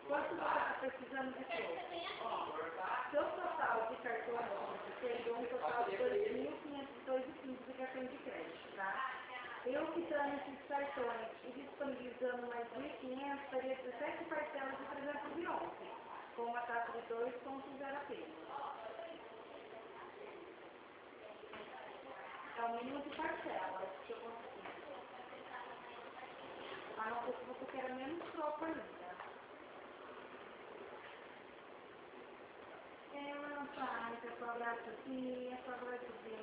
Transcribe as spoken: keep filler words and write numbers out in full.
Quanto você está precisando de troco? Seu total de cartões, você deu um total de dois mil quinhentos e dois reais e quinze centavos de cartão de crédito, tá? Eu quitando esses cartões e disponibilizando mais mil e quinhentos, estaria dezessete parcelas de trezentos e onze, com uma taxa de dois vírgula zero apenas. É o mínimo de parcelas que eu consegui. A não ser que você queira menos troco ainda. É, rapaz, é só graça aqui, é só graça aqui.